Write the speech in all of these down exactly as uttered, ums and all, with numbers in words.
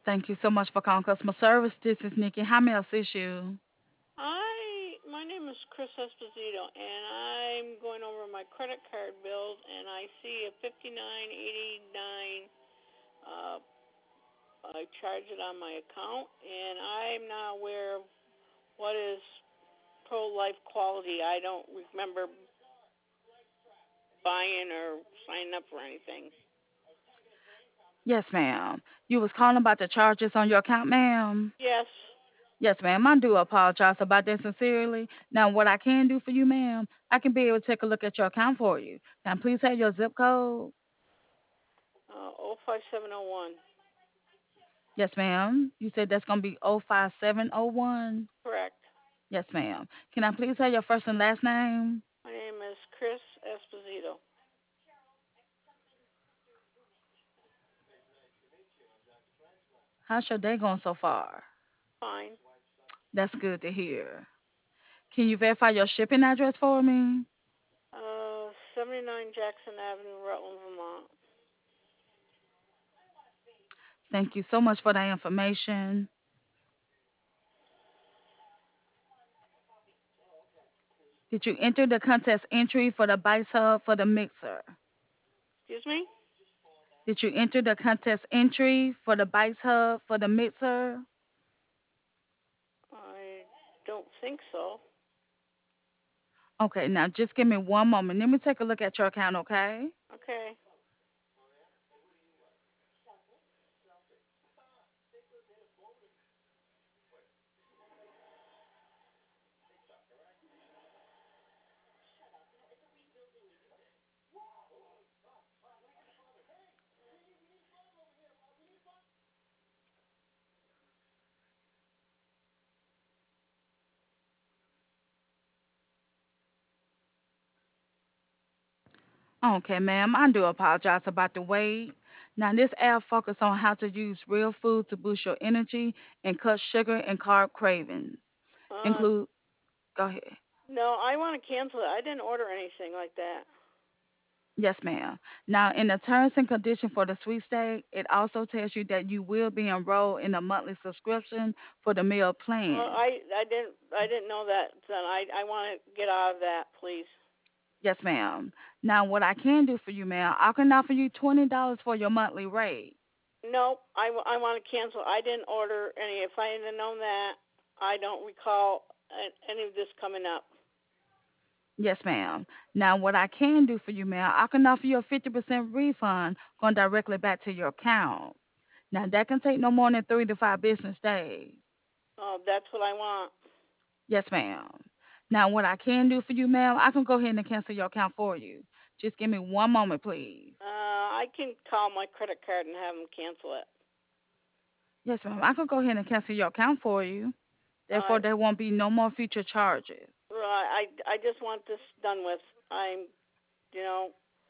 Thank you so much for calling customer service. This is Nikki. How may I assist you? I my name is Chris Esposito, and I'm going over my credit card bills, and I see a fifty-nine eighty-nine. Uh, I charge it on my account, and I'm not aware of what is pro life quality. I don't remember buying or signing up for anything. Yes, ma'am. You was calling about the charges on your account, ma'am? Yes. Yes, ma'am. I do apologize about that sincerely. Now, what I can do for you, ma'am, I can be able to take a look at your account for you. Can I please have your zip code? Uh, oh five seven oh one. Yes, ma'am. You said that's going to be oh five seven oh one? Correct. Yes, ma'am. Can I please have your first and last name? My name is Chris Esposito. How's your day going so far? Fine. That's good to hear. Can you verify your shipping address for me? Uh, seventy-nine Jackson Avenue, Rutland, Vermont. Thank you so much for that information. Did you enter the contest entry for the Bice Hub for the mixer? Excuse me? Did you enter the contest entry for the Bice Hub for the mixer? I don't think so. Okay, now just give me one moment. Let me take a look at your account, okay? Okay. Okay, ma'am, I do apologize about the wait. Now, this app focuses on how to use real food to boost your energy and cut sugar and carb cravings. Uh, Include, go ahead. no, I want to cancel it. I didn't order anything like that. Yes, ma'am. Now, in the terms and condition for the sweepstake, it also tells you that you will be enrolled in a monthly subscription for the meal Well, plan. I I didn't I didn't know that. Then I I want to get out of that, please. Yes, ma'am. Now, what I can do for you, ma'am, I can offer you twenty dollars for your monthly rate. No, I, I want to cancel. I didn't order any. If I had known that, I don't recall any of this coming up. Yes, ma'am. Now, what I can do for you, ma'am, I can offer you a fifty percent refund going directly back to your account. Now, that can take no more than three to five business days. Oh, that's what I want. Yes, ma'am. Now, what I can do for you, ma'am, I can go ahead and cancel your account for you. Just give me one moment, please. Uh, I can call my credit card and have them cancel it. Yes, ma'am. I can go ahead and cancel your account for you. Uh, Therefore, there won't be no more future charges. well, I I just want this done with. I'm, you know,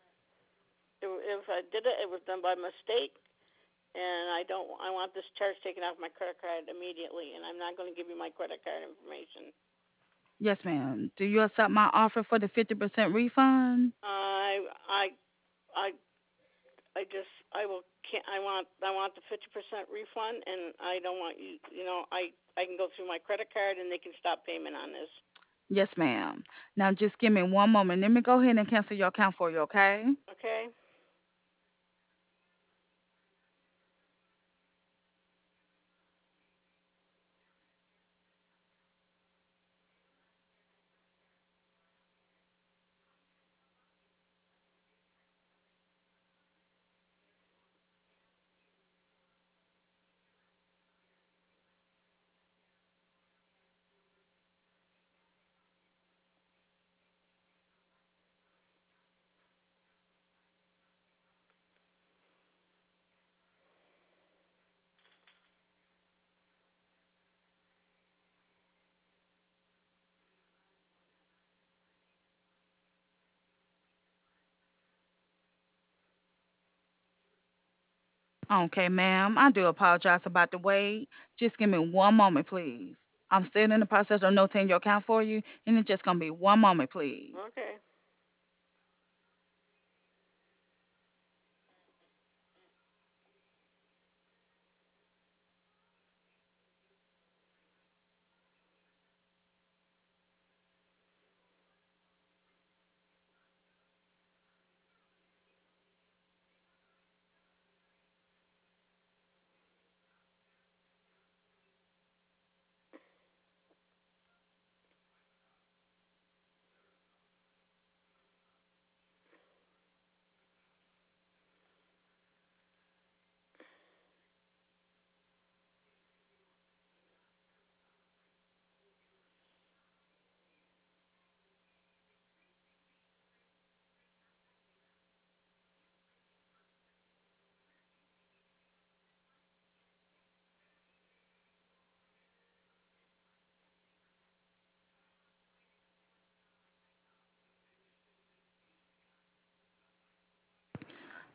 if, if I did it, it was done by mistake, and I don't. I want this charge taken off my credit card immediately, and I'm not going to give you my credit card information. Yes, ma'am. Do you accept my offer for the fifty percent refund? I I I I just I will can't I want I want the fifty percent refund, and I don't want you you know I I can go through my credit card and they can stop payment on this. Yes, ma'am. Now, just give me one moment. Let me go ahead and cancel your account for you, okay? Okay. Okay, ma'am. I do apologize about the wait. Just give me one moment, please. I'm still in the process of notating your account for you, and it's just gonna be one moment, please. Okay.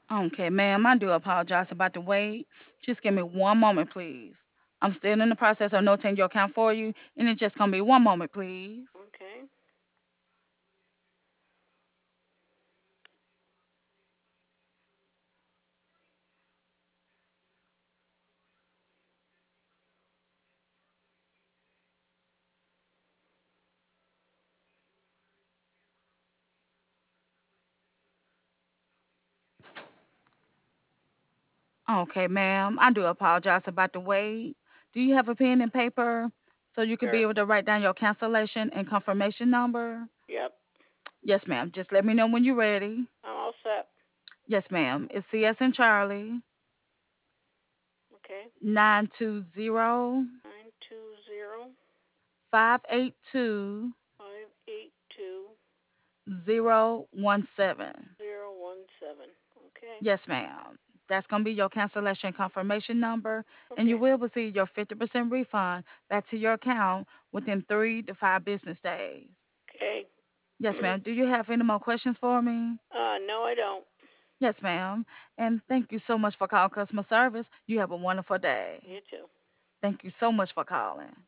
Okay, ma'am, I do apologize about the wait. Just give me one moment, please. I'm still in the process of notating your account for you, and it's just gonna be one moment, please. Okay. Okay, ma'am, I do apologize about the wait. Do you have a pen and paper so you could be Sure. able to write down your cancellation and confirmation number? Yep. Yes, ma'am. Just let me know when you're ready. I'm all set. Yes, ma'am. It's C S and Charlie Okay. nine two zero Nine two zero five eight two five eight two zero one seven. zero one seven. Okay. Yes, ma'am. That's going to be your cancellation confirmation number, and you Okay. will receive your fifty percent refund back to your account within three to five business days. Okay. Yes, ma'am. Do you have any more questions for me? uh, no, I don't. Yes, ma'am. And thank you so much for calling customer service. You have a wonderful day. You too. Thank you so much for calling.